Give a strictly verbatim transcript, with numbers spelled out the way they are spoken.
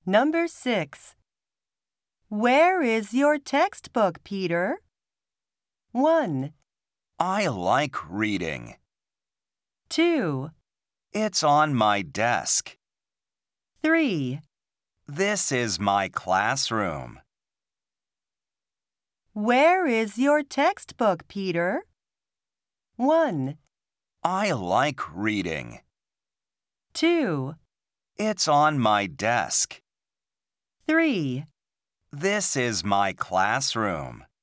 Number six. Where is your textbook, Peter? One. I like reading. Two. It's on my desk. Three. This is my classroom. Where is your textbook, Peter? One. I like reading. Two. It's on my desk. Three. This is my classroom.